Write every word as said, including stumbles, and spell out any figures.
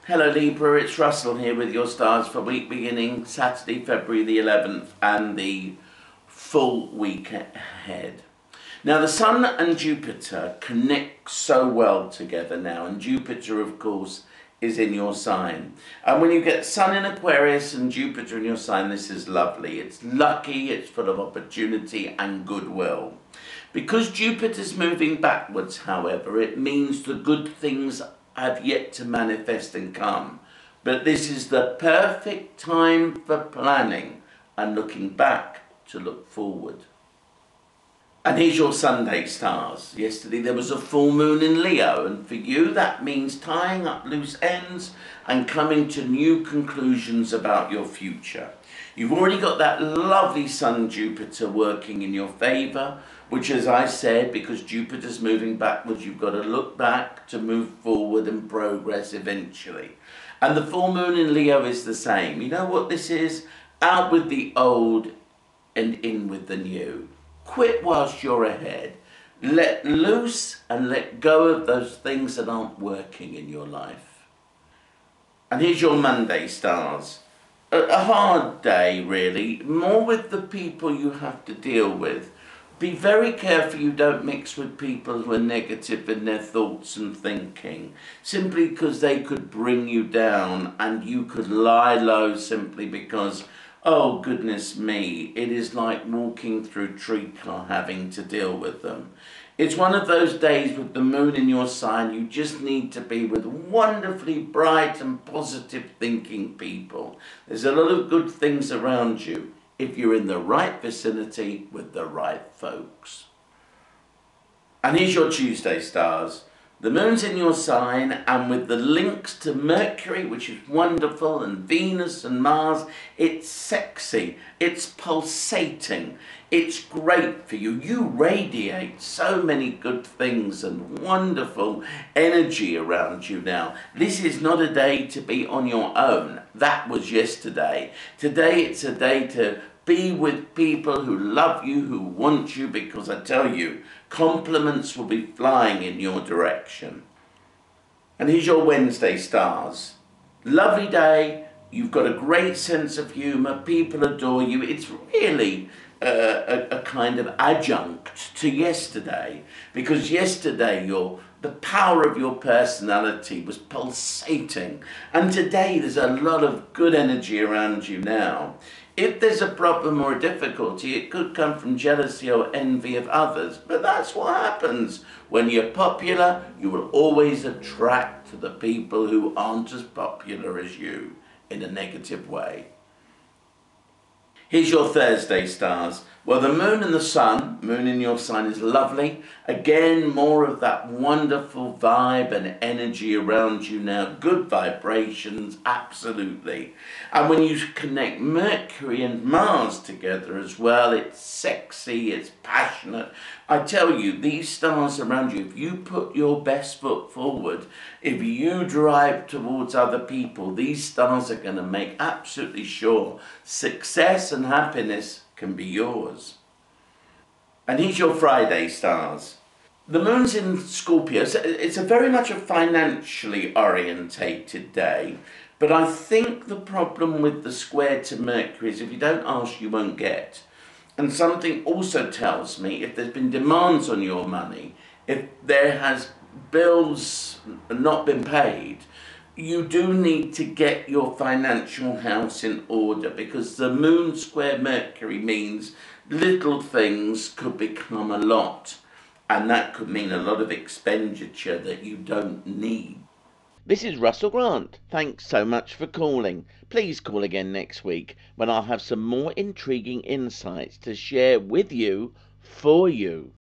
Hello Libra, it's Russell here with your stars for week beginning Saturday, February the eleventh and the full week ahead. Now the Sun and Jupiter connect so well together now, and Jupiter of course is in your sign. And when you get Sun in Aquarius and Jupiter in your sign, this is lovely. It's lucky, it's full of opportunity and goodwill. Because Jupiter's moving backwards, however, it means the good things have yet to manifest and come. But this is the perfect time for planning and looking back to look forward. And here's your Sunday stars. Yesterday there was a full moon in Leo, and for you that means tying up loose ends and coming to new conclusions about your future. You've already got that lovely Sun Jupiter working in your favour, which, as I said, because Jupiter's moving backwards, you've got to look back to move forward and progress eventually. And the full moon in Leo is the same. You know what this is? Out with the old and in with the new. Quit whilst you're ahead. Let loose and let go of those things that aren't working in your life. And here's your Monday stars. A, a hard day, really, more with the people you have to deal with. Be very careful you don't mix with people who are negative in their thoughts and thinking, simply because they could bring you down and you could lie low simply because, oh goodness me, it is like walking through treacle having to deal with them. It's one of those days with the moon in your sign, you just need to be with wonderfully bright and positive thinking people. There's a lot of good things around you if you're in the right vicinity with the right folks. And here's your Tuesday stars. The moon's in your sign, and with the links to Mercury, which is wonderful, and Venus and Mars, it's sexy, it's pulsating, it's great for you. You radiate so many good things and wonderful energy around you now. This is not a day to be on your own. That was yesterday. Today it's a day to be with people who love you, who want you, because I tell you, compliments will be flying in your direction. And here's your Wednesday stars. Lovely day, you've got a great sense of humour, people adore you. It's really uh, a, a kind of adjunct to yesterday, because yesterday your the power of your personality was pulsating, and today there's a lot of good energy around you now. If there's a problem or a difficulty, it could come from jealousy or envy of others, but that's what happens. When you're popular, you will always attract to the people who aren't as popular as you in a negative way. Here's your Thursday stars. Well, the moon and the sun, moon in your sign, is lovely. Again, more of that wonderful vibe and energy around you now. Good vibrations, absolutely. And when you connect Mercury and Mars together as well, it's sexy, it's passionate. I tell you, these stars around you, if you put your best foot forward, if you drive towards other people, these stars are going to make absolutely sure success and happiness can be yours. And here's your Friday stars. The moon's in Scorpio. It's a very much a financially orientated day, but I think the problem with the square to Mercury is if you don't ask, you won't get. And something also tells me if there's been demands on your money, if there has bills not been paid, you do need to get your financial house in order, because the moon square Mercury means little things could become a lot, and that could mean a lot of expenditure that you don't need. This is Russell Grant. Thanks so much for calling. Please call again next week when I'll have some more intriguing insights to share with you, for you.